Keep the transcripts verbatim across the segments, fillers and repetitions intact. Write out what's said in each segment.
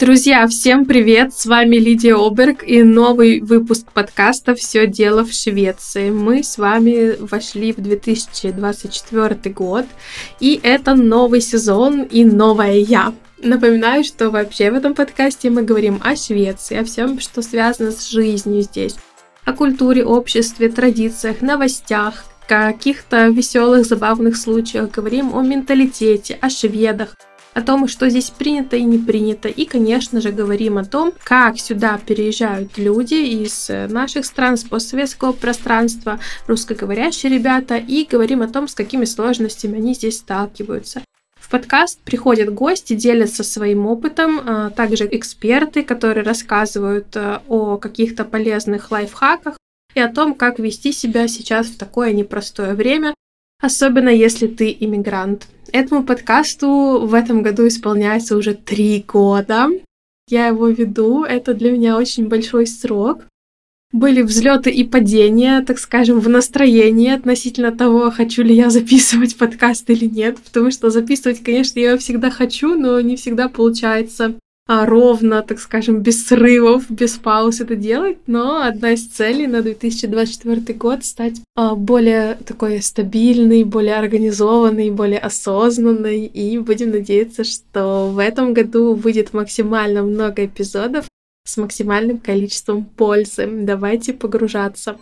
Друзья, всем привет! С вами Лидия Оберг и новый выпуск подкаста «Все дело в Швеции». Мы с вами вошли в две тысячи двадцать четвёртый год, и это новый сезон и новая я. Напоминаю, что вообще в этом подкасте мы говорим о Швеции, о всем, что связано с жизнью здесь, о культуре, обществе, традициях, новостях, каких-то веселых, забавных случаях, говорим о менталитете, о шведах, о том, что здесь принято и не принято, и, конечно же, говорим о том, как сюда переезжают люди из наших стран, с постсоветского пространства, русскоговорящие ребята, и говорим о том, с какими сложностями они здесь сталкиваются. В подкаст приходят гости, делятся своим опытом, а также эксперты, которые рассказывают о каких-то полезных лайфхаках и о том, как вести себя сейчас в такое непростое время, особенно если ты иммигрант. Этому подкасту в этом году исполняется уже три года. Я его веду, это для меня очень большой срок. Были взлеты и падения, так скажем, в настроении относительно того, хочу ли я записывать подкаст или нет, потому что записывать, конечно, я всегда хочу, но не всегда получается а, ровно, так скажем, без срывов, без пауз это делать, но одна из целей на две тысячи двадцать четвёртый год стать а, более такой стабильной, более организованной, более осознанной, и будем надеяться, что в этом году выйдет максимально много эпизодов с максимальным количеством пользы. Давайте погружаться.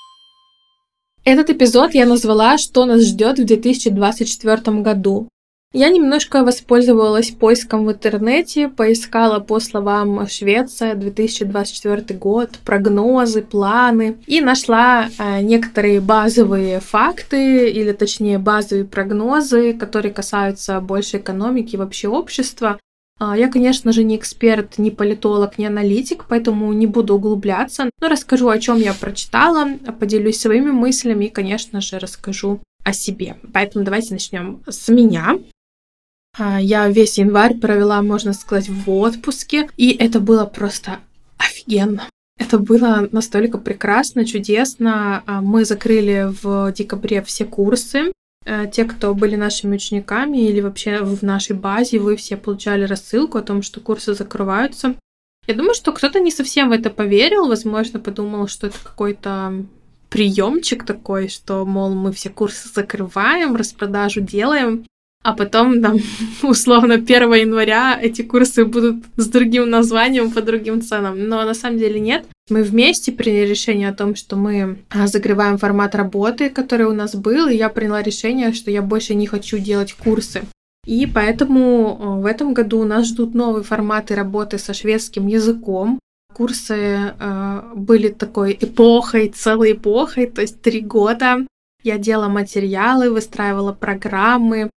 Этот эпизод я назвала «Что нас ждет в две тысячи двадцать четвёртом году». Я немножко воспользовалась поиском в интернете, поискала по словам «Швеция, две тысячи двадцать четвёртый год», прогнозы, планы, и нашла э, некоторые базовые факты, или точнее базовые прогнозы, которые касаются больше экономики и вообще общества. Я, конечно же, не эксперт, не политолог, не аналитик, поэтому не буду углубляться, но расскажу, о чем я прочитала, поделюсь своими мыслями и, конечно же, расскажу о себе. Поэтому давайте начнем с меня. Я весь январь провела, можно сказать, в отпуске, и это было просто офигенно. Это было настолько прекрасно, чудесно. Мы закрыли в декабре все курсы. Те, кто были нашими учениками или вообще в нашей базе, вы все получали рассылку о том, что курсы закрываются. Я думаю, что кто-то не совсем в это поверил, возможно, подумал, что это какой-то приемчик такой, что, мол, мы все курсы закрываем, распродажу делаем, а потом, там, условно, первого января эти курсы будут с другим названием, по другим ценам. Но на самом деле нет. Мы вместе приняли решение о том, что мы закрываем формат работы, который у нас был, и я приняла решение, что я больше не хочу делать курсы. И поэтому в этом году нас ждут новые форматы работы со шведским языком. Курсы э, были такой эпохой, целой эпохой, то есть три года. Я делала материалы, выстраивала программы,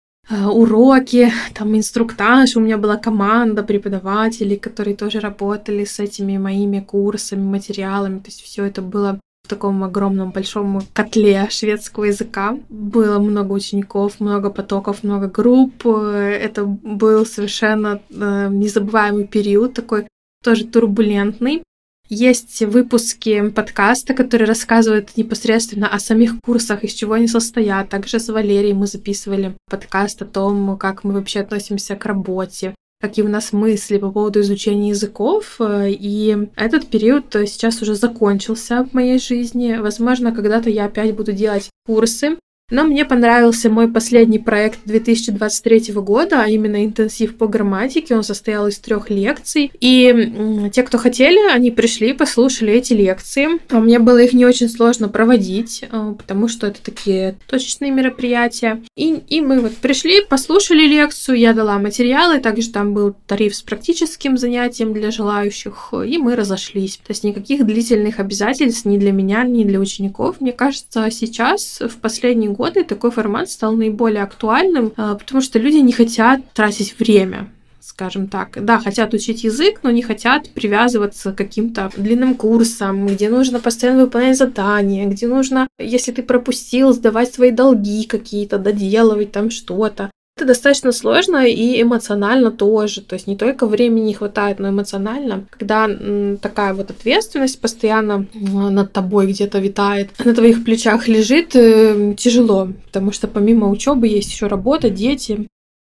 уроки, там инструктаж, у меня была команда преподавателей, которые тоже работали с этими моими курсами, материалами, то есть все это было в таком огромном большом котле шведского языка. Было много учеников, много потоков, много групп, это был совершенно незабываемый период, такой тоже турбулентный. Есть выпуски подкаста, которые рассказывают непосредственно о самих курсах, из чего они состоят. Также с Валерией мы записывали подкаст о том, как мы вообще относимся к работе, какие у нас мысли по поводу изучения языков. И этот период сейчас уже закончился в моей жизни. Возможно, когда-то я опять буду делать курсы. Но мне понравился мой последний проект две тысячи двадцать третьего года, а именно интенсив по грамматике. Он состоял из трех лекций. И те, кто хотели, они пришли, послушали эти лекции. А мне было их не очень сложно проводить, потому что это такие точечные мероприятия. И, и мы вот пришли, послушали лекцию, я дала материалы, также там был тариф с практическим занятием для желающих, и мы разошлись. То есть никаких длительных обязательств ни для меня, ни для учеников. Мне кажется, сейчас, в последние годы, годы такой формат стал наиболее актуальным, потому что люди не хотят тратить время, скажем так. Да, хотят учить язык, но не хотят привязываться к каким-то длинным курсам, где нужно постоянно выполнять задания, где нужно, если ты пропустил, сдавать свои долги какие-то, доделывать там что-то. Это достаточно сложно и эмоционально тоже. То есть не только времени не хватает, но эмоционально. Когда м, такая вот ответственность постоянно над тобой где-то витает, на твоих плечах лежит, э, тяжело. Потому что помимо учебы есть еще работа, дети.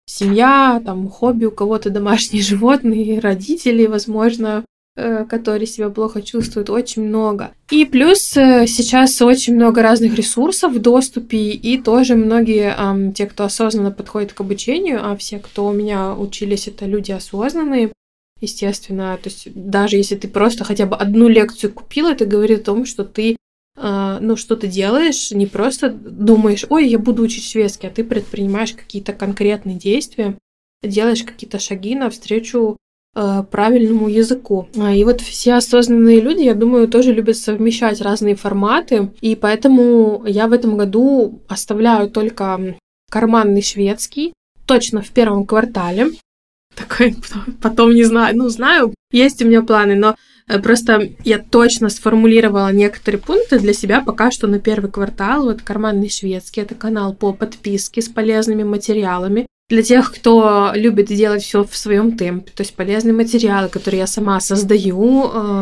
семья, там, хобби, у кого-то домашние животные, родители, возможно, которые себя плохо чувствуют, очень много. И плюс сейчас очень много разных ресурсов в доступе, и тоже многие, эм, те, кто осознанно подходит к обучению, а все, кто у меня учились, это люди осознанные, естественно, то есть даже если ты просто хотя бы одну лекцию купил, это говорит о том, что ты, э, ну, что ты делаешь, не просто думаешь, ой, я буду учить шведский, а ты предпринимаешь какие-то конкретные действия, делаешь какие-то шаги навстречу правильному языку. И вот все осознанные люди, я думаю, тоже любят совмещать разные форматы, и поэтому я в этом году оставляю только карманный шведский, точно в первом квартале. Такой, потом не знаю, ну, знаю, есть у меня планы, но просто я точно сформулировала некоторые пункты для себя пока что на первый квартал. Вот карманный шведский — это канал по подписке с полезными материалами. Для тех, кто любит делать все в своем темпе, то есть полезные материалы, которые я сама создаю,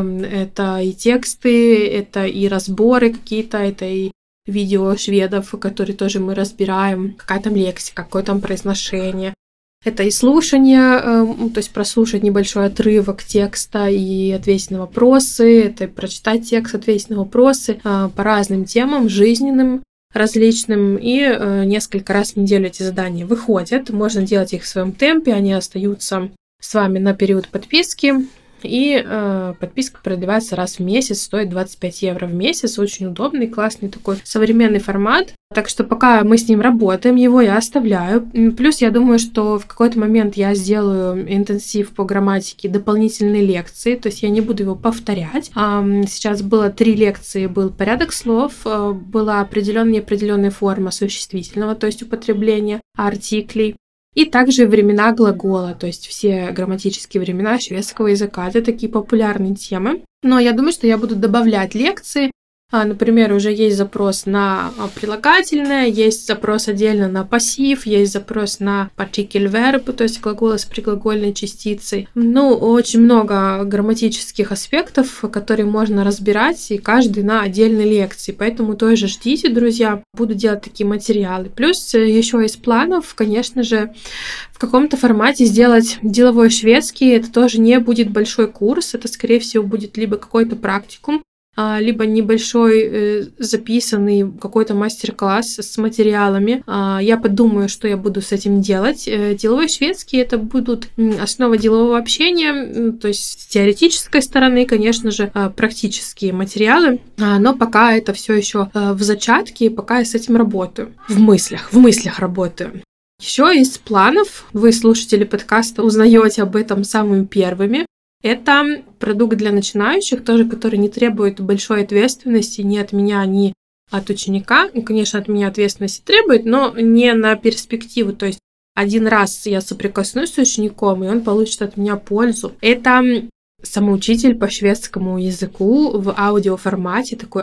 это и тексты, это и разборы какие-то, это и видео шведов, которые тоже мы разбираем, какая там лексика, какое там произношение. Это и слушание, то есть прослушать небольшой отрывок текста и ответить на вопросы, это и прочитать текст, ответить на вопросы по разным темам, жизненным, различным, и э, несколько раз в неделю эти задания выходят. Можно делать их в своем темпе, они остаются с вами на период подписки, и э, подписка продлевается раз в месяц, стоит двадцать пять евро в месяц, очень удобный, классный такой современный формат. Так что пока мы с ним работаем, его я оставляю. Плюс я думаю, что в какой-то момент я сделаю интенсив по грамматике, дополнительные лекции, то есть я не буду его повторять. Сейчас было три лекции, был порядок слов, была определенная и неопределенная форма существительного, то есть употребление артиклей, и также времена глагола, то есть все грамматические времена шведского языка. Это такие популярные темы. Но я думаю, что я буду добавлять лекции. Например, уже есть запрос на прилагательное, есть запрос отдельно на пассив, есть запрос на particle verb, то есть глаголы с приглагольной частицей. Ну, очень много грамматических аспектов, которые можно разбирать, и каждый на отдельной лекции. Поэтому тоже ждите, друзья, буду делать такие материалы. Плюс еще из планов, конечно же, в каком-то формате сделать деловой шведский. Это тоже не будет большой курс, это, скорее всего, будет либо какой-то практикум, либо небольшой э, записанный какой-то мастер-класс с материалами. Я подумаю, что я буду с этим делать. Деловой шведский — это будут основа делового общения, то есть с теоретической стороны, конечно же, практические материалы, но пока это все еще в зачатке, пока я с этим работаю. В мыслях, в мыслях работаю. Еще из планов, вы, слушатели подкаста, узнаете об этом самыми первыми. Это продукт для начинающих, тоже, который не требует большой ответственности ни от меня, ни от ученика. Ну, конечно, от меня ответственности требует, но не на перспективу. То есть один раз я соприкоснусь с учеником, и он получит от меня пользу. Это самоучитель по шведскому языку в аудиоформате, такой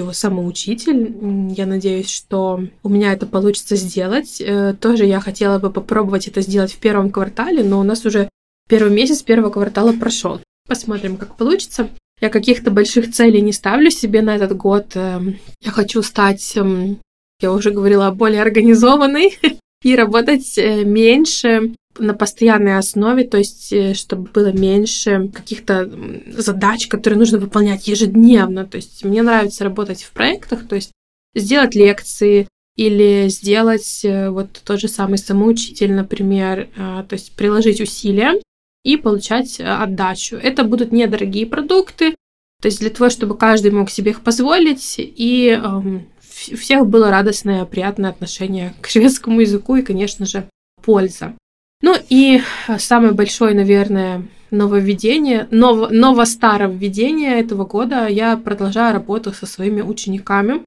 аудио-самоучитель. Я надеюсь, что у меня это получится сделать. Тоже я хотела бы попробовать это сделать в первом квартале, но у нас уже первый месяц первого квартала прошел. Посмотрим, как получится. Я каких-то больших целей не ставлю себе на этот год. Я хочу стать, я уже говорила, более организованной и работать меньше на постоянной основе, то есть чтобы было меньше каких-то задач, которые нужно выполнять ежедневно. То есть мне нравится работать в проектах, то есть сделать лекции, или сделать вот тот же самый самоучитель, например, то есть приложить усилия и получать отдачу. Это будут недорогие продукты, то есть для того, чтобы каждый мог себе их позволить, и э, у всех было радостное, приятное отношение к шведскому языку и, конечно же, польза. Ну и самое большое, наверное, нововведение, ново, ново-старовведение этого года, я продолжаю работу со своими учениками,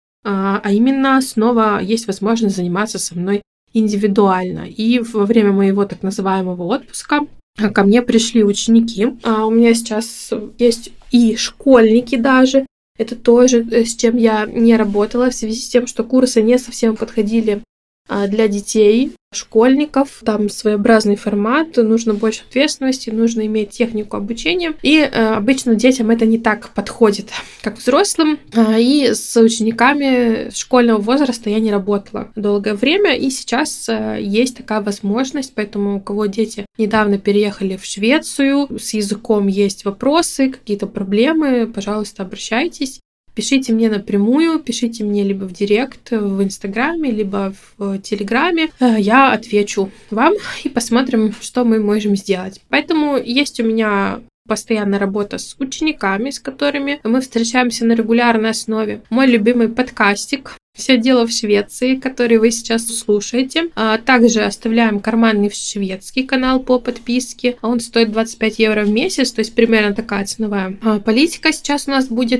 а именно снова есть возможность заниматься со мной индивидуально. И во время моего так называемого отпуска ко мне пришли ученики. У меня сейчас есть и школьники даже. Это тоже, с чем я не работала в связи с тем, что курсы не совсем подходили для детей, школьников. Там своеобразный формат, нужно больше ответственности, нужно иметь технику обучения. И э, обычно детям это не так подходит, как взрослым. А, и с учениками школьного возраста я не работала долгое время, и сейчас э, есть такая возможность, поэтому у кого дети недавно переехали в Швецию, с языком есть вопросы, какие-то проблемы, пожалуйста, обращайтесь. Пишите мне напрямую, пишите мне либо в директ в Инстаграме, либо в Телеграме. Я отвечу вам и посмотрим, что мы можем сделать. Поэтому есть у меня постоянная работа с учениками, с которыми мы встречаемся на регулярной основе. Мой любимый подкастик «Все дело в Швеции», который вы сейчас слушаете. Также оставляем карманный шведский канал по подписке. Он стоит двадцать пять евро в месяц, то есть примерно такая ценовая политика сейчас у нас будет.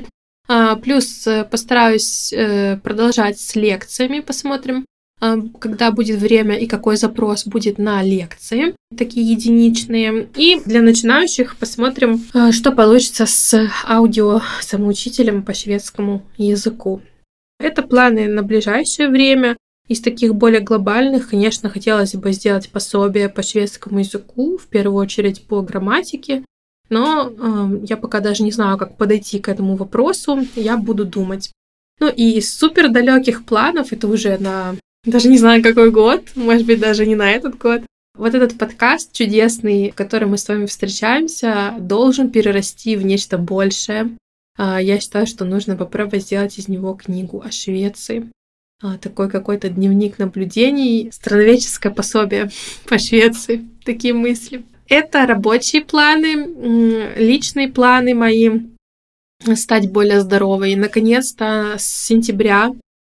Плюс постараюсь продолжать с лекциями, посмотрим, когда будет время и какой запрос будет на лекции, такие единичные. И для начинающих посмотрим, что получится с аудио самоучителем по шведскому языку. Это планы на ближайшее время. Из таких более глобальных, конечно, хотелось бы сделать пособие по шведскому языку, в первую очередь по грамматике. Но э, я пока даже не знаю, как подойти к этому вопросу, я буду думать. Ну и из супер далеких планов, это уже на, даже не знаю, какой год, может быть, даже не на этот год, вот этот подкаст чудесный, в котором мы с вами встречаемся, должен перерасти в нечто большее. Э, я считаю, что нужно попробовать сделать из него книгу о Швеции. Э, такой какой-то дневник наблюдений, страноведческое пособие по Швеции, такие мысли. Это рабочие планы, личные планы мои, стать более здоровой. И, наконец-то, с сентября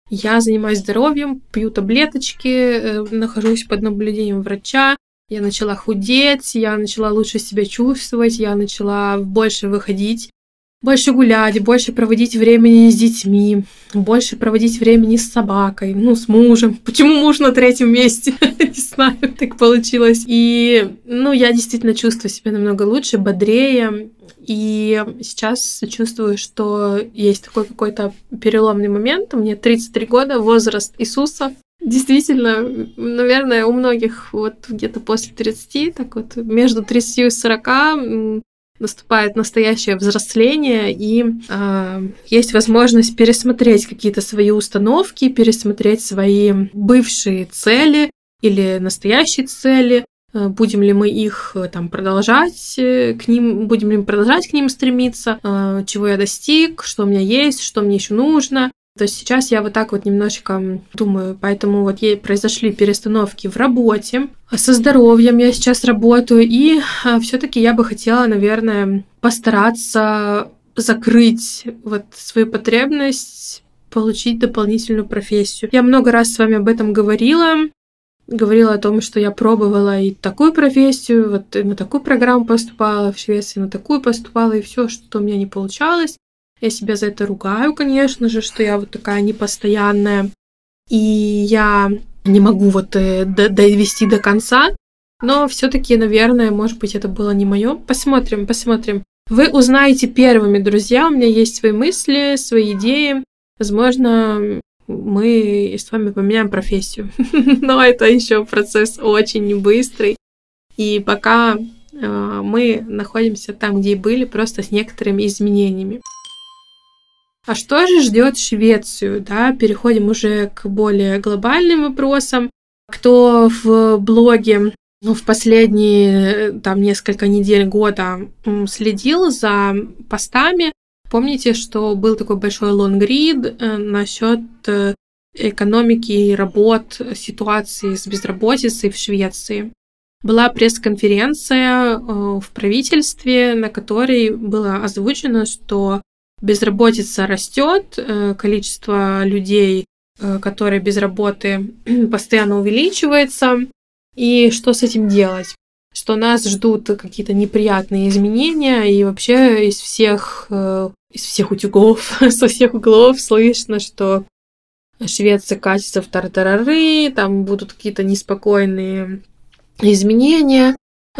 я занимаюсь здоровьем, пью таблеточки, нахожусь под наблюдением врача. Я начала худеть, я начала лучше себя чувствовать, я начала больше выходить, больше гулять, больше проводить времени с детьми, больше проводить времени с собакой, ну, с мужем. Почему муж на третьем месте? Не знаю, так получилось. И, ну, я действительно чувствую себя намного лучше, бодрее. И сейчас чувствую, что есть такой какой-то переломный момент. Мне тридцать три года, возраст Иисуса. Действительно, наверное, у многих вот где-то после тридцати, так вот между тридцатью и сорока наступает настоящее взросление, и э, есть возможность пересмотреть какие-то свои установки, пересмотреть свои бывшие цели или настоящие цели. Э, будем ли мы их там продолжать э, к ним, будем ли мы продолжать к ним стремиться, э, чего я достиг, что у меня есть, что мне еще нужно. То есть сейчас я вот так вот немножечко думаю, поэтому вот ей произошли перестановки в работе, со здоровьем я сейчас работаю, и все-таки я бы хотела, наверное, постараться закрыть вот свою потребность, получить дополнительную профессию. Я много раз с вами об этом говорила, говорила о том, что я пробовала и такую профессию, вот и на такую программу поступала в Швеции, на такую поступала, и все, что у меня не получалось. Я себя за это ругаю, конечно же, что я вот такая непостоянная, и я не могу вот э, довести до конца, но все-таки, наверное, может быть, это было не мое. Посмотрим, посмотрим. Вы узнаете первыми, друзья, у меня есть свои мысли, свои идеи. Возможно, мы с вами поменяем профессию, но это еще процесс очень быстрый, и пока э, мы находимся там, где и были, просто с некоторыми изменениями. А что же ждет Швецию? Да, переходим уже к более глобальным вопросам. Кто в блоге ну, в последние там, несколько недель года следил за постами, помните, что был такой большой лонгрид насчет экономики и работ, ситуации с безработицей в Швеции. Была пресс-конференция в правительстве, на которой было озвучено, что безработица растет, количество людей, которые без работы, постоянно увеличивается. И что с этим делать? Что нас ждут какие-то неприятные изменения, и вообще из всех, из всех утюгов, со всех углов слышно, что Швеция катится в тартарары, там будут какие-то неспокойные изменения,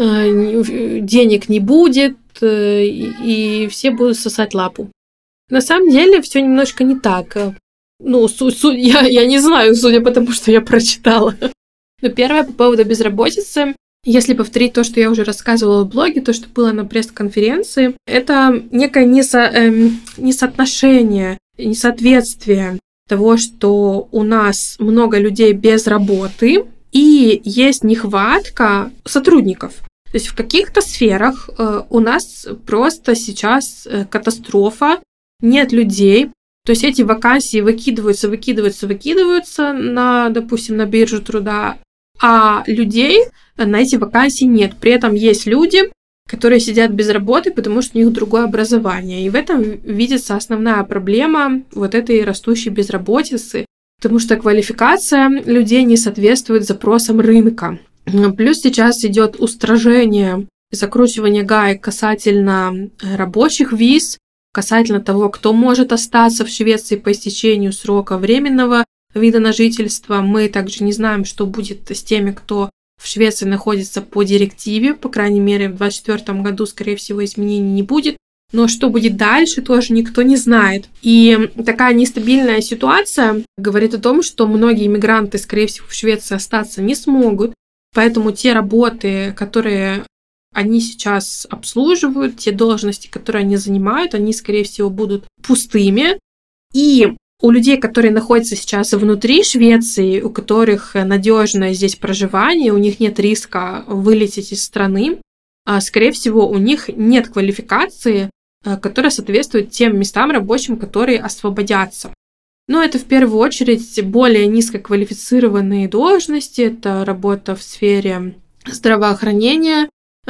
денег не будет, и все будут сосать лапу. На самом деле все немножко не так. Ну, су- су- я, я не знаю, судя по тому, что я прочитала. Но первое по поводу безработицы. Если повторить то, что я уже рассказывала в блоге, то, что было на пресс-конференции, это некое несо, эм, несоотношение, несоответствие того, что у нас много людей без работы и есть нехватка сотрудников. То есть в каких-то сферах э, у нас просто сейчас э, катастрофа, нет людей. То есть эти вакансии выкидываются, выкидываются, выкидываются на, допустим, на биржу труда, а людей на эти вакансии нет. При этом есть люди, которые сидят без работы, потому что у них другое образование. И в этом видится основная проблема вот этой растущей безработицы, потому что квалификация людей не соответствует запросам рынка. Плюс сейчас идет устражение, закручивание гаек касательно рабочих виз, касательно того, кто может остаться в Швеции по истечению срока временного вида на жительство. Мы также не знаем, что будет с теми, кто в Швеции находится по директиве. По крайней мере, в двадцать четвёртом году, скорее всего, изменений не будет. Но что будет дальше, тоже никто не знает. И такая нестабильная ситуация говорит о том, что многие иммигранты, скорее всего, в Швеции остаться не смогут. Поэтому те работы, которые они сейчас обслуживают, те должности, которые они занимают, они, скорее всего, будут пустыми. И у людей, которые находятся сейчас внутри Швеции, у которых надежное здесь проживание, у них нет риска вылететь из страны, скорее всего, у них нет квалификации, которая соответствует тем местам рабочим, которые освободятся. Но это в первую очередь более низкоквалифицированные должности, это работа в сфере здравоохранения,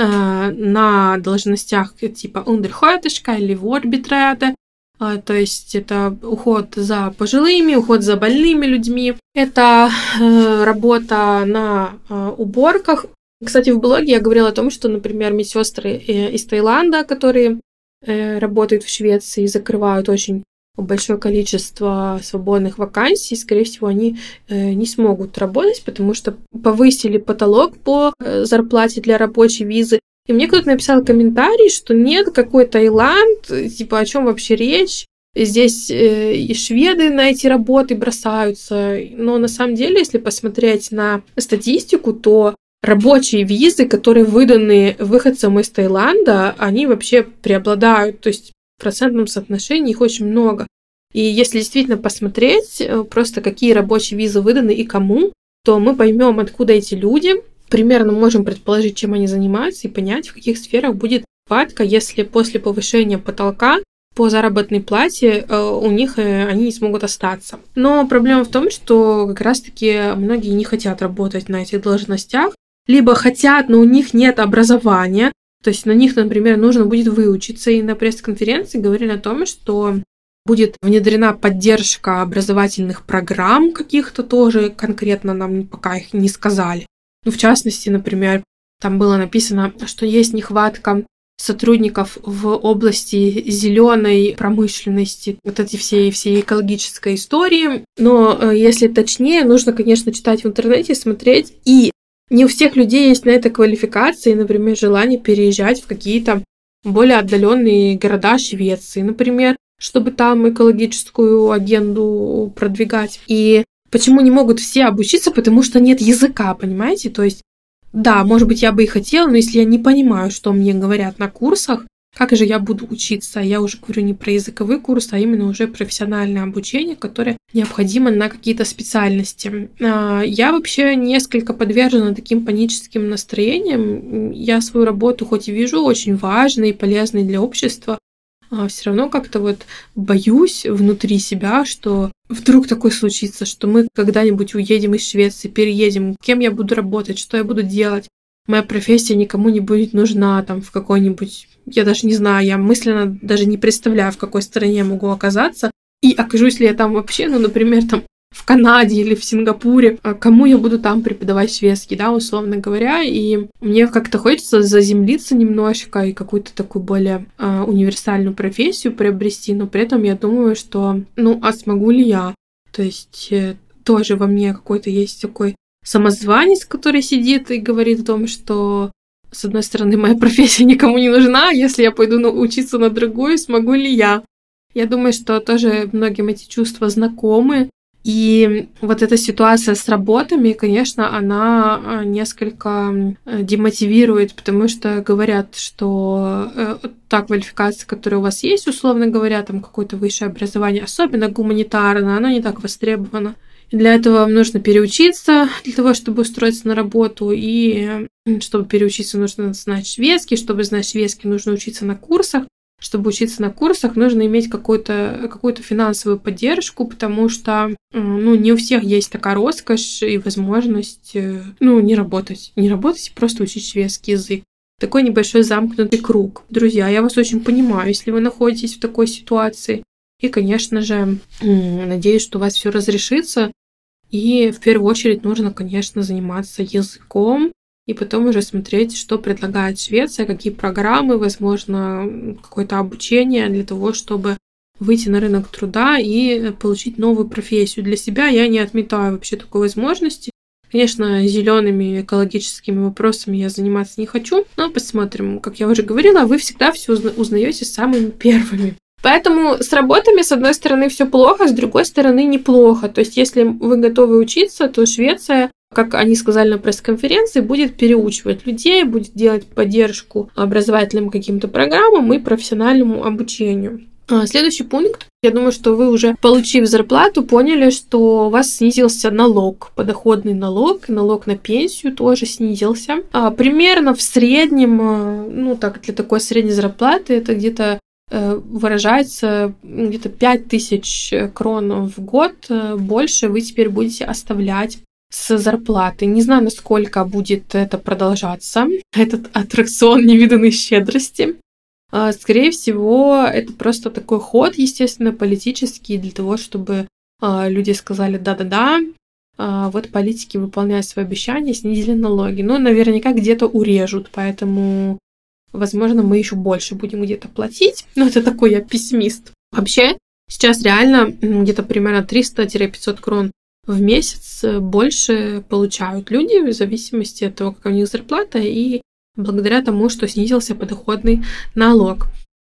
на должностях типа undersköterska или vårdbiträde, то есть это уход за пожилыми, уход за больными людьми, это работа на уборках. Кстати, в блоге я говорила о том, что, например, медсестры из Таиланда, которые работают в Швеции, закрывают очень большое количество свободных вакансий, скорее всего, они не смогут работать, потому что повысили потолок по зарплате для рабочей визы. И мне кто-то написал комментарий, что нет, какой Таиланд, типа, о чем вообще речь? Здесь и шведы на эти работы бросаются. Но на самом деле, если посмотреть на статистику, то рабочие визы, которые выданы выходцам из Таиланда, они вообще преобладают. То есть в процентном соотношении их очень много. И если действительно посмотреть просто, какие рабочие визы выданы и кому, то мы поймем, откуда эти люди, примерно можем предположить, чем они занимаются, и понять, в каких сферах будет нехватка, если после повышения потолка по заработной плате у них они не смогут остаться. Но проблема в том, что как раз-таки многие не хотят работать на этих должностях, либо хотят, но у них нет образования. То есть на них, например, нужно будет выучиться. И на пресс-конференции говорили о том, что будет внедрена поддержка образовательных программ каких-то тоже, конкретно нам пока их не сказали. Ну, в частности, например, там было написано, что есть нехватка сотрудников в области зеленой промышленности, вот эти все, все экологической истории. Но если точнее, нужно, конечно, читать в интернете, смотреть. И не у всех людей есть на это квалификации, например, желание переезжать в какие-то более отдаленные города Швеции, например, чтобы там экологическую агенду продвигать. И почему не могут все обучиться? Потому что нет языка, понимаете? То есть, да, может быть, я бы и хотела, но если я не понимаю, что мне говорят на курсах, как же я буду учиться? Я уже говорю не про языковой курс, а именно уже профессиональное обучение, которое необходимо на какие-то специальности. Я вообще несколько подвержена таким паническим настроениям. Я свою работу хоть и вижу очень важной и полезной для общества, а все равно как-то вот боюсь внутри себя, что вдруг такое случится, что мы когда-нибудь уедем из Швеции, переедем, кем я буду работать, что я буду делать. Моя профессия никому не будет нужна там в какой-нибудь... Я даже не знаю, я мысленно даже не представляю, в какой стране я могу оказаться. И окажусь ли я там вообще, ну, например, там в Канаде или в Сингапуре. Кому я буду там преподавать шведский, да, условно говоря. И мне как-то хочется заземлиться немножко и какую-то такую более э, универсальную профессию приобрести. Но при этом я думаю, что, ну, а смогу ли я? То есть э, тоже во мне какой-то есть такой самозванец, который сидит и говорит о том, что, с одной стороны, моя профессия никому не нужна, если я пойду учиться на другую, смогу ли я? Я думаю, что тоже многим эти чувства знакомы. И вот эта ситуация с работами, конечно, она несколько демотивирует, потому что говорят, что та квалификация, которая у вас есть, условно говоря, там какое-то высшее образование, особенно гуманитарное, оно не так востребовано. И для этого вам нужно переучиться, для того, чтобы устроиться на работу. И чтобы переучиться, нужно знать шведский. Чтобы знать шведский, нужно учиться на курсах. Чтобы учиться на курсах, нужно иметь какую-то, какую-то финансовую поддержку, потому что, ну, не у всех есть такая роскошь и возможность, ну, не работать. Не работать, а просто учить шведский язык. Такой небольшой замкнутый круг. Друзья, я вас очень понимаю, если вы находитесь в такой ситуации. И, конечно же, надеюсь, что у вас все разрешится. И в первую очередь нужно, конечно, заниматься языком. И потом уже смотреть, что предлагает Швеция, какие программы, возможно, какое-то обучение для того, чтобы выйти на рынок труда и получить новую профессию. Для себя я не отметаю вообще такой возможности. Конечно, зелеными экологическими вопросами я заниматься не хочу, но посмотрим. Как я уже говорила, вы всегда все узнаете самыми первыми. Поэтому с работами, с одной стороны, все плохо, с другой стороны, неплохо. То есть, если вы готовы учиться, то Швеция, как они сказали на пресс-конференции, будет переучивать людей, будет делать поддержку образовательным каким-то программам и профессиональному обучению. Следующий пункт. Я думаю, что вы уже, получив зарплату, поняли, что у вас снизился налог, подоходный налог, налог на пенсию тоже снизился. Примерно в среднем, ну так, для такой средней зарплаты это где-то выражается где-то пять тысяч крон в год больше вы теперь будете оставлять с зарплаты. Не знаю, насколько будет это продолжаться, этот аттракцион невиданной щедрости. Скорее всего, это просто такой ход, естественно, политический, для того, чтобы люди сказали «да-да-да», вот политики выполняют свои обещания, снизили налоги. Но наверняка где-то урежут, поэтому, возможно, мы еще больше будем где-то платить. Но это такой я пессимист. Вообще, сейчас реально где-то примерно триста-пятьсот крон в месяц больше получают люди в зависимости от того, какая у них зарплата, и благодаря тому, что снизился подоходный налог.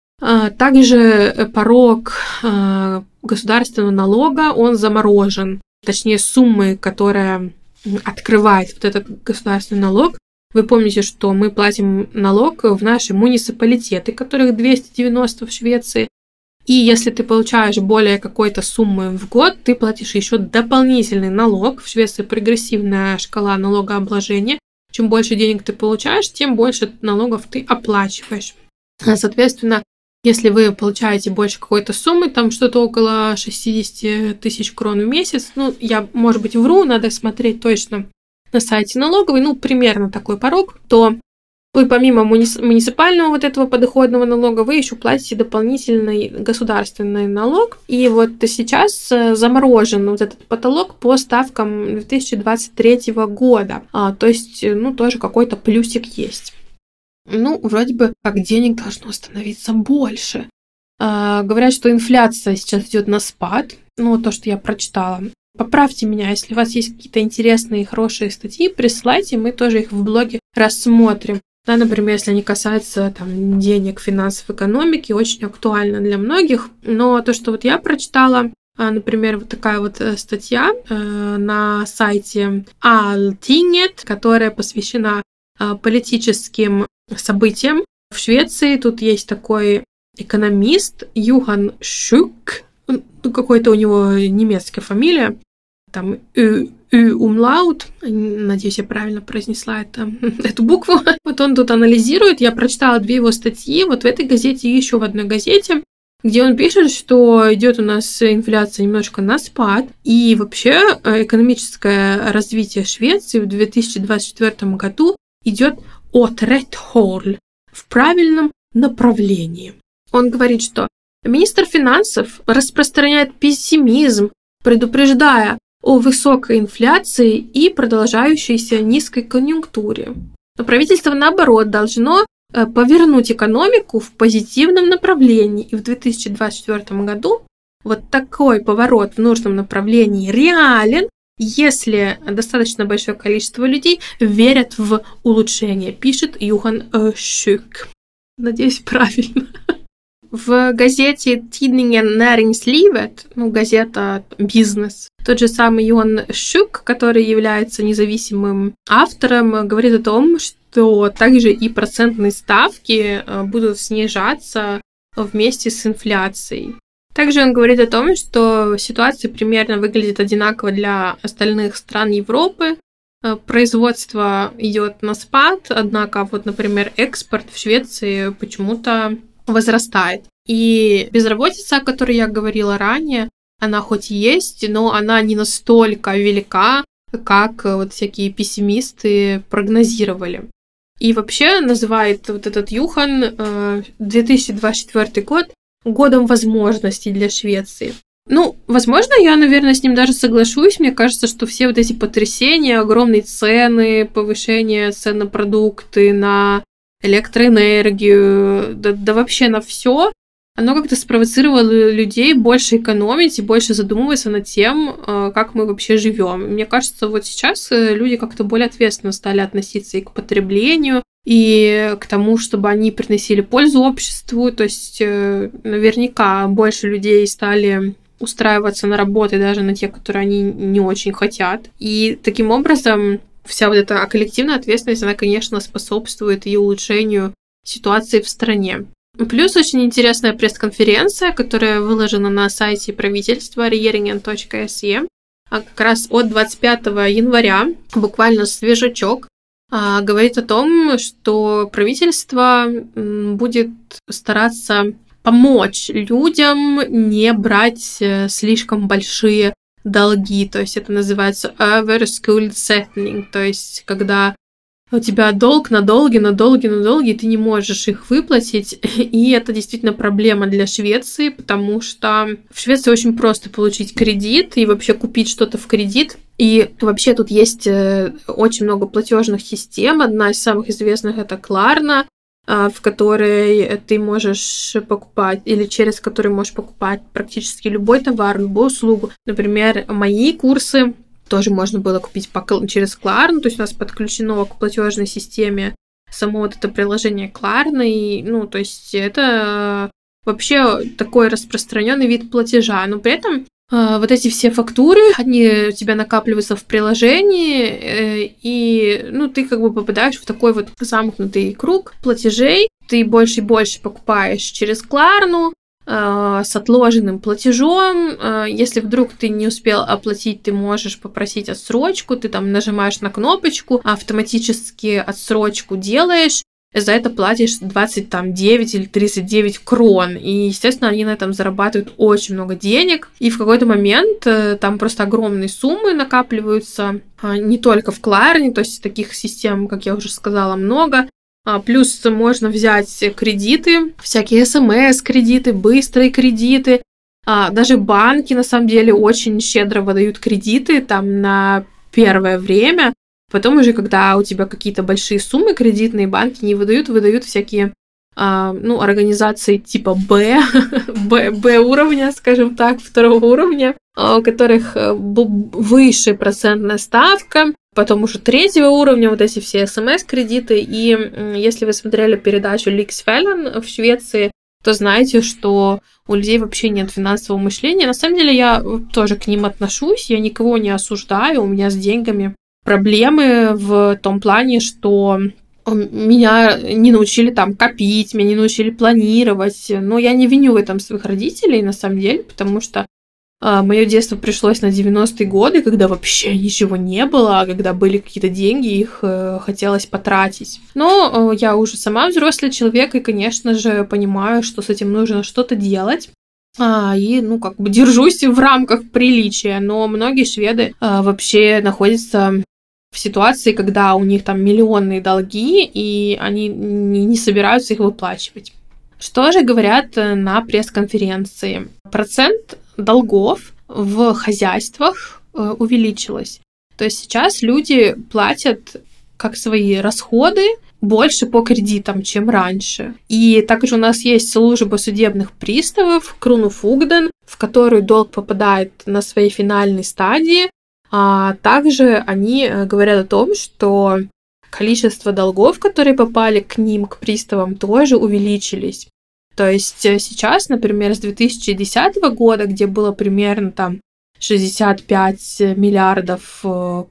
Также порог государственного налога, он заморожен. Точнее, суммы, которая открывает вот этот государственный налог. Вы помните, что мы платим налог в наши муниципалитеты, которых двести девяносто в Швеции. И если ты получаешь более какой-то суммы в год, ты платишь еще дополнительный налог. В Швеции прогрессивная шкала налогообложения. Чем больше денег ты получаешь, тем больше налогов ты оплачиваешь. Соответственно, если вы получаете больше какой-то суммы, там что-то около шестьдесят тысяч крон в месяц, ну, я, может быть, вру, надо смотреть точно на сайте налоговой, ну, примерно такой порог, то вы помимо муниципального вот этого подоходного налога, вы еще платите дополнительный государственный налог. И вот сейчас заморожен вот этот потолок по ставкам две тысячи двадцать третьего года. А, то есть, ну, тоже какой-то плюсик есть. Ну, вроде бы как денег должно становиться больше. А, говорят, что инфляция сейчас идет на спад. Ну, то, что я прочитала. Поправьте меня, если у вас есть какие-то интересные и хорошие статьи, присылайте, мы тоже их в блоге рассмотрим. Да, например, если они касаются там, денег, финансов, экономики, очень актуально для многих. Но то, что вот я прочитала, например, вот такая вот статья э, на сайте Alltinget, которая посвящена э, политическим событиям в Швеции. Тут есть такой экономист Юхан Шюк, какой-то у него немецкая фамилия, там Ю умлаут, надеюсь, я правильно произнесла это, эту букву. Вот он тут анализирует, я прочитала две его статьи, вот в этой газете и еще в одной газете, где он пишет, что идет у нас инфляция немножко на спад, и вообще экономическое развитие Швеции в две тысячи двадцать четвёртом году идет от rätt håll, в правильном направлении. Он говорит, что министр финансов распространяет пессимизм, предупреждая о высокой инфляции и продолжающейся низкой конъюнктуре. Но правительство, наоборот, должно повернуть экономику в позитивном направлении. И в две тысячи двадцать четвёртом году вот такой поворот в нужном направлении реален, если достаточно большое количество людей верят в улучшение, пишет Юхан Шюк. Надеюсь, правильно. В газете Tidningen Näringslivet, ну, газета «Бизнес», тот же самый Йон Шук, который является независимым автором, говорит о том, что также и процентные ставки будут снижаться вместе с инфляцией. Также он говорит о том, что ситуация примерно выглядит одинаково для остальных стран Европы. Производство идет на спад, однако, вот, например, экспорт в Швеции почему-то возрастает. И безработица, о которой я говорила ранее, она хоть и есть, но она не настолько велика, как вот всякие пессимисты прогнозировали. И вообще называет вот этот Юхан две тысячи двадцать четвёртый год годом возможностей для Швеции. Ну, возможно, я, наверное, с ним даже соглашусь. Мне кажется, что все вот эти потрясения, огромные цены, повышение цен на продукты, на электроэнергию, да, да вообще на все, оно как-то спровоцировало людей больше экономить и больше задумываться над тем, как мы вообще живем. Мне кажется, вот сейчас люди как-то более ответственно стали относиться и к потреблению, и к тому, чтобы они приносили пользу обществу. То есть наверняка больше людей стали устраиваться на работы, даже на те, которые они не очень хотят. И таким образом вся вот эта коллективная ответственность, она, конечно, способствует и улучшению ситуации в стране. Плюс очень интересная пресс-конференция, которая выложена на сайте правительства regeringen точка се, как раз от двадцать пятого января, буквально свежачок, говорит о том, что правительство будет стараться помочь людям не брать слишком большие долги. То есть это называется overskuldsetting, то есть когда у тебя долг на долги, на долги, на долги, и ты не можешь их выплатить. И это действительно проблема для Швеции, потому что в Швеции очень просто получить кредит и вообще купить что-то в кредит. И вообще тут есть очень много платежных систем. Одна из самых известных — это Klarna, в которой ты можешь покупать, или через который можешь покупать практически любой товар, любую услугу. Например, мои курсы тоже можно было купить по, через Klarna, то есть у нас подключено к платежной системе само вот это приложение Klarna, и, ну, то есть это вообще такой распространенный вид платежа, но при этом э, вот эти все фактуры, они у тебя накапливаются в приложении, э, и, ну, ты как бы попадаешь в такой вот замкнутый круг платежей, ты больше и больше покупаешь через Klarna, с отложенным платежом. Если вдруг ты не успел оплатить, ты можешь попросить отсрочку, ты там нажимаешь на кнопочку, автоматически отсрочку делаешь, за это платишь двадцать девять или тридцать девять крон. И, естественно, они на этом зарабатывают очень много денег. И в какой-то момент там просто огромные суммы накапливаются, не только в Klarna, то есть таких систем, как я уже сказала, много. Плюс можно взять кредиты, всякие СМС-кредиты, быстрые кредиты. Даже банки, на самом деле, очень щедро выдают кредиты там на первое время. Потом уже, когда у тебя какие-то большие суммы кредитные, банки не выдают, выдают всякие ну, организации типа Б, Б, Б уровня, скажем так, второго уровня, у которых выше процентная ставка. Потом уже третьего уровня вот эти все СМС-кредиты. И если вы смотрели передачу Lyxfällan в Швеции, то знаете, что у людей вообще нет финансового мышления. На самом деле я тоже к ним отношусь, я никого не осуждаю, у меня с деньгами проблемы в том плане, что меня не научили там копить, меня не научили планировать. Но я не виню в этом своих родителей, на самом деле, потому что мое детство пришлось на девяностые годы, когда вообще ничего не было, а когда были какие-то деньги, их э, хотелось потратить. Но э, я уже сама взрослый человек, и, конечно же, понимаю, что с этим нужно что-то делать. А, и, ну, как бы держусь в рамках приличия. Но многие шведы э, вообще находятся в ситуации, когда у них там миллионные долги, и они не, не собираются их выплачивать. Что же говорят на пресс-конференции? Процент долгов в хозяйствах увеличилось. То есть сейчас люди платят как свои расходы больше по кредитам, чем раньше. И также у нас есть служба судебных приставов Kronofogden, в которую долг попадает на своей финальной стадии. А также они говорят о том, что количество долгов, которые попали к ним, к приставам, тоже увеличились. То есть сейчас, например, с две тысячи десятого года, где было примерно там шестьдесят пять миллиардов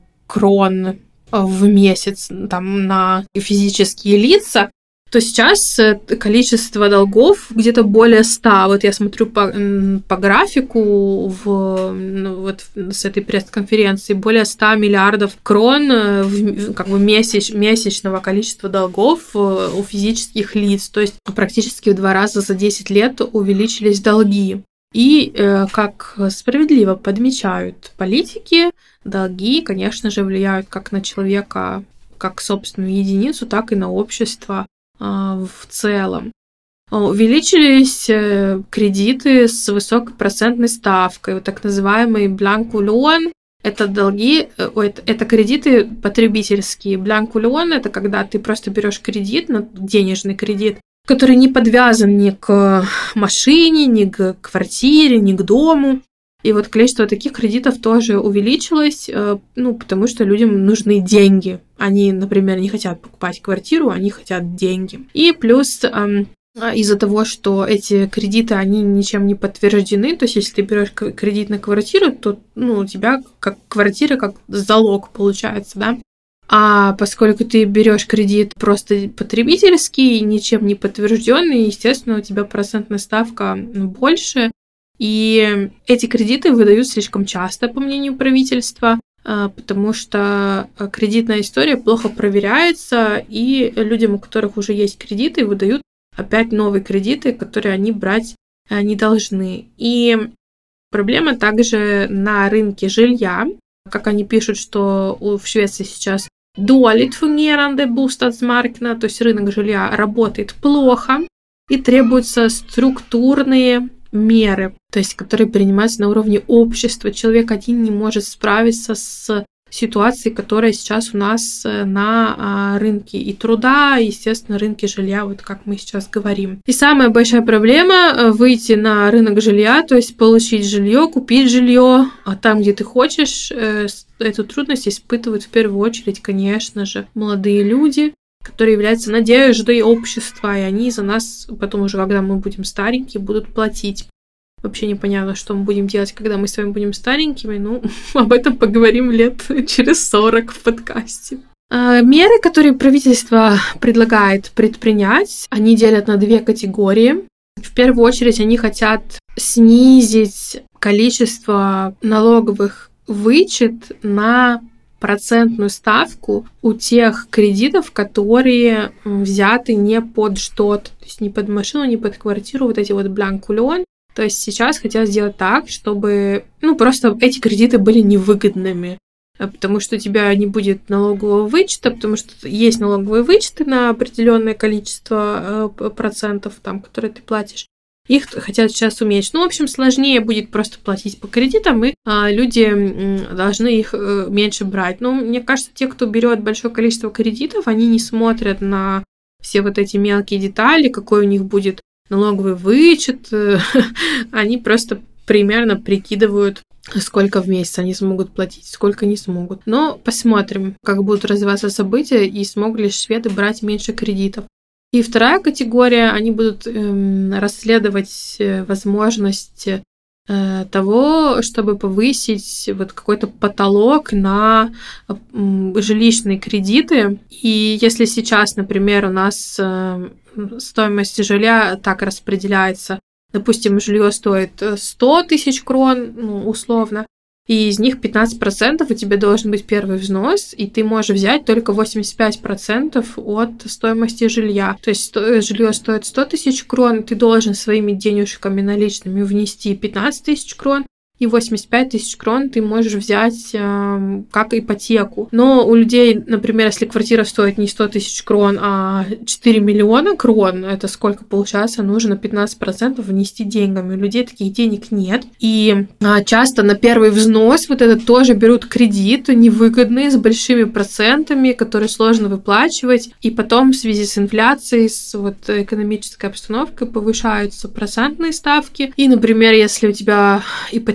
крон в месяц там на физические лица, то сейчас количество долгов где-то более ста. Вот я смотрю по, по графику в, ну, вот с этой пресс-конференции, более ста миллиардов крон в, как бы месяч, месячного количества долгов у физических лиц. То есть практически в два раза за десять лет увеличились долги. И, как справедливо подмечают политики, долги, конечно же, влияют как на человека, как собственную единицу, так и на общество в целом. Увеличились кредиты с высокой процентной ставкой, вот так называемый бланку-лон. Это долги, это кредиты потребительские. Бланку-лон — это когда ты просто берешь кредит, денежный кредит, который не подвязан ни к машине, ни к квартире, ни к дому. И вот количество таких кредитов тоже увеличилось, ну, потому что людям нужны деньги. Они, например, не хотят покупать квартиру, они хотят деньги. И плюс из-за того, что эти кредиты, они ничем не подтверждены, то есть если ты берешь кредит на квартиру, то ну, у тебя как квартира как залог получается, да? А поскольку ты берешь кредит просто потребительский, ничем не подтвержденный, естественно, у тебя процентная ставка больше. И эти кредиты выдают слишком часто, по мнению правительства, потому что кредитная история плохо проверяется, и людям, у которых уже есть кредиты, выдают опять новые кредиты, которые они брать не должны. И проблема также на рынке жилья. Как они пишут, что в Швеции сейчас dåligt fungerande bostadsmarknad, то есть рынок жилья работает плохо, и требуются структурные меры, то есть которые принимаются на уровне общества. Человек один не может справиться с ситуацией, которая сейчас у нас на рынке и труда, и, естественно, рынке жилья, вот как мы сейчас говорим. И самая большая проблема — выйти на рынок жилья, то есть получить жилье, купить жилье, а там, где ты хочешь. Эту трудность испытывают в первую очередь, конечно же, молодые люди, которые являются надеждой общества, и они за нас потом уже, когда мы будем старенькие, будут платить. Вообще непонятно, что мы будем делать, когда мы с вами будем старенькими. Ну, об этом поговорим лет через сорок в подкасте. Меры, которые правительство предлагает предпринять, они делят на две категории. В первую очередь они хотят снизить количество налоговых вычет на процентную ставку у тех кредитов, которые взяты не под что-то, то есть не под машину, не под квартиру, вот эти вот бланку-лон. То есть сейчас хотят сделать так, чтобы, ну, просто эти кредиты были невыгодными, потому что у тебя не будет налогового вычета, потому что есть налоговые вычеты на определенное количество процентов, там, которые ты платишь. Их хотят сейчас уменьшить. Ну, в общем, сложнее будет просто платить по кредитам, и а, люди м, должны их э, меньше брать. Но мне кажется, те, кто берет большое количество кредитов, они не смотрят на все вот эти мелкие детали, какой у них будет налоговый вычет. Они просто примерно прикидывают, сколько в месяц они смогут платить, сколько не смогут. Но посмотрим, как будут развиваться события и смогут ли шведы брать меньше кредитов. И вторая категория, они будут э, расследовать возможность э, того, чтобы повысить вот какой-то потолок на э, жилищные кредиты. И если сейчас, например, у нас э, стоимость жилья так распределяется, допустим, жилье стоит сто тысяч крон, ну, условно, и из них пятнадцать процентов у тебя должен быть первый взнос, и ты можешь взять только восемьдесят пять процентов от стоимости жилья. То есть жилье стоит сто тысяч крон, ты должен своими денежками наличными внести пятнадцать тысяч крон, и восемьдесят пять тысяч крон ты можешь взять э, как ипотеку. Но у людей, например, если квартира стоит не сто тысяч крон, а четыре миллиона крон, это сколько получается? Нужно пятнадцать процентов внести деньгами. У людей таких денег нет. И э, часто на первый взнос вот это тоже берут кредит невыгодный, с большими процентами, которые сложно выплачивать. И потом в связи с инфляцией, с вот экономической обстановкой повышаются процентные ставки. И, например, если у тебя ипотека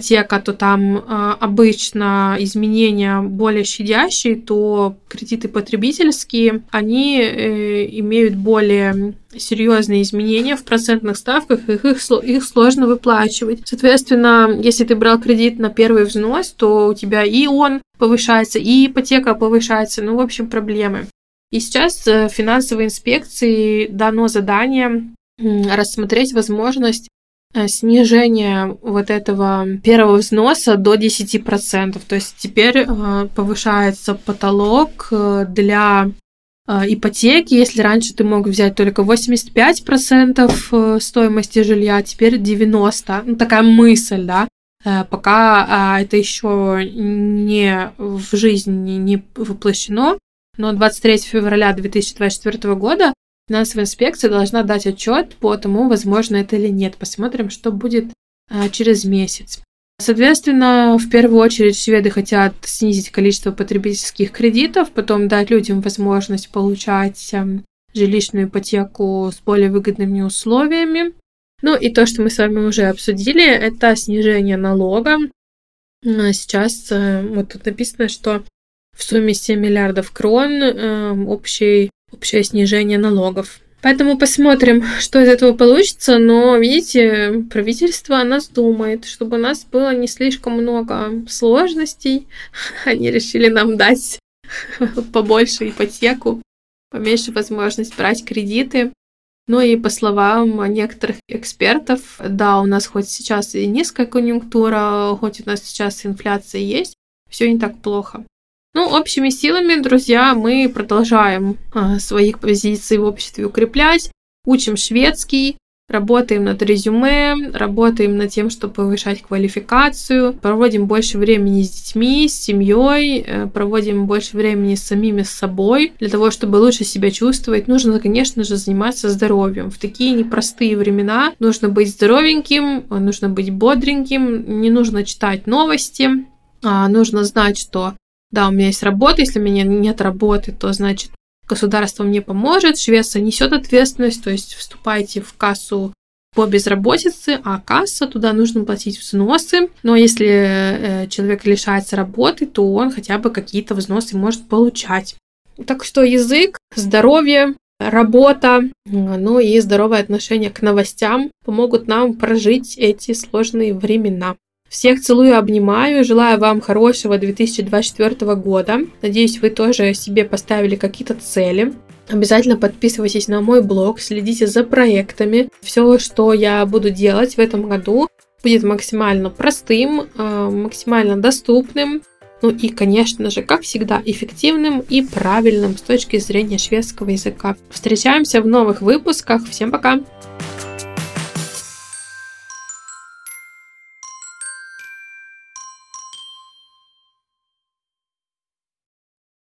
ипотека, то там э, обычно изменения более щадящие, то кредиты потребительские, они э, имеют более серьезные изменения в процентных ставках, их, их, их сложно выплачивать. Соответственно, если ты брал кредит на первый взнос, то у тебя и он повышается, и ипотека повышается, ну, в общем, проблемы. И сейчас финансовой инспекции дано задание рассмотреть возможность снижения вот этого первого взноса до десять процентов. То есть теперь повышается потолок для ипотеки. Если раньше ты мог взять только восемьдесят пять процентов стоимости жилья, теперь девяносто процентов. Ну, такая мысль, да. Пока это еще не в жизни не воплощено, но двадцать третьего февраля две тысячи двадцать четвёртого года финансовая инспекция должна дать отчет по тому, возможно это или нет. Посмотрим, что будет а, через месяц. Соответственно, в первую очередь шведы хотят снизить количество потребительских кредитов, потом дать людям возможность получать а, жилищную ипотеку с более выгодными условиями. Ну и то, что мы с вами уже обсудили, это снижение налога. Сейчас а, вот тут написано, что в сумме семь миллиардов крон э, общий, общее снижение налогов. Поэтому посмотрим, что из этого получится. Но, видите, правительство о нас думает, чтобы у нас было не слишком много сложностей. Они решили нам дать побольше ипотеку, поменьше возможность брать кредиты. Ну и по словам некоторых экспертов, да, у нас хоть сейчас и низкая конъюнктура, хоть у нас сейчас инфляция есть, все не так плохо. Ну, общими силами, друзья, мы продолжаем а, свои позиции в обществе укреплять, учим шведский, работаем над резюме, работаем над тем, чтобы повышать квалификацию, проводим больше времени с детьми, с семьей, проводим больше времени с самими с собой. Для того, чтобы лучше себя чувствовать, нужно, конечно же, заниматься здоровьем. В такие непростые времена нужно быть здоровеньким, нужно быть бодреньким, не нужно читать новости, а нужно знать, что да, у меня есть работа, если у меня нет работы, то, значит, государство мне поможет, Швеция несет ответственность, то есть вступайте в кассу по безработице, а касса, туда нужно платить взносы, но если человек лишается работы, то он хотя бы какие-то взносы может получать. Так что язык, здоровье, работа, ну и здоровое отношение к новостям помогут нам прожить эти сложные времена. Всех целую, обнимаю, желаю вам хорошего две тысячи двадцать четвёртого года. Надеюсь, вы тоже себе поставили какие-то цели. Обязательно подписывайтесь на мой блог, следите за проектами. Все, что я буду делать в этом году, будет максимально простым, максимально доступным. Ну и, конечно же, как всегда, эффективным и правильным с точки зрения шведского языка. Встречаемся в новых выпусках. Всем пока!